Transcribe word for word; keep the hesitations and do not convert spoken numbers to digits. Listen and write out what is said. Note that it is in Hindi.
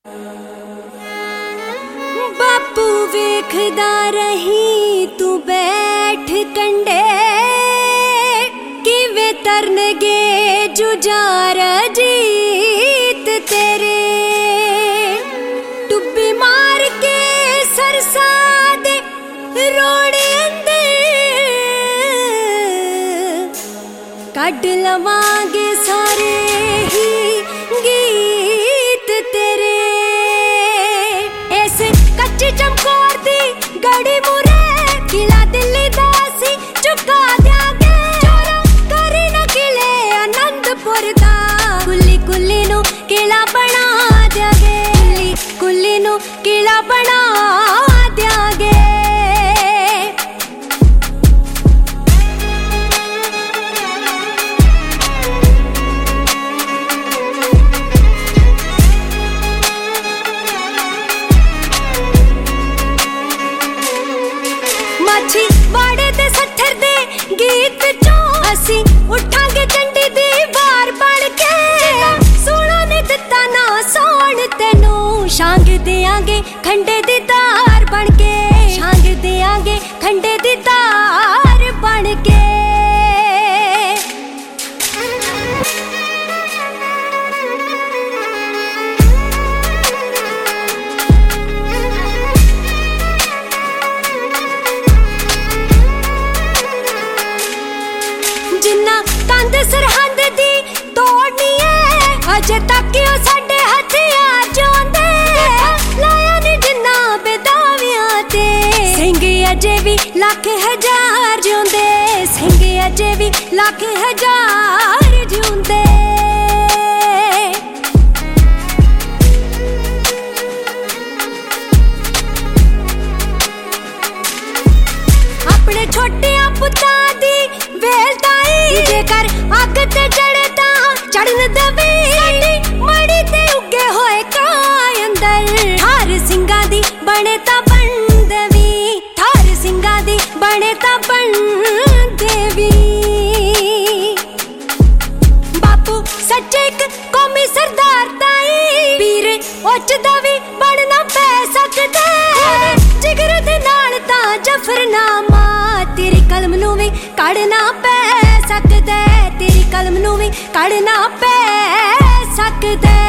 बापू वेखदा रही तू बैठ कंडे किवे तरनगे जुजार जीत तेरे। टुब्बी मार के सरसा दे रोड़े अंदर कड लवांगे सारे ही गीत तेरे। ऐसे कच्ची चमकोर दी गड़ी मुरे किला दिल्ली दासी चुका दियागे चोरा करी न किले आनंदपुर दा। कुल्ली कुल्ली नू किला बना दियागे कुल्ली कुल्ली नू किला बना दियागे। माछी वाड़े दे सत्थर दे गीत चों असी उठांगे चंडी दी वार बन के। सोना ने दिता ना सोन तेनू शांग देंगे खंडे दी तार बन के। शांग देंगे खंडे दी तार बन के। जिन्ना कंध सरहंद दी तोड़नी है अजे तक ओ साडे हथियार जोंदे। लाया नी जिन्ना बेदावियां ते सिंह अजे भी लाख हजार जोंदे। सिंह अजे भी लाख हजार जोंदे। अपने छोटिया पुत्तां दी वेलताई जेकर अग ते चढ़े तां चढ़न दवे। साडी मड़ी ते उगे होए काय अंदर थार सिंगा दी बने तां बन देवी। थार सिंगा दी बने तां बन देवी। बापू सच्चे इक कौमी सरदार ताई पीर उच दा वी बनना पै सकदा। जिगर दे नाल तां जफरनामा तेरी कलम नू वी कढ़ना पै सकदा। तेरी कलम नू वी कढ़ना पै सकदा।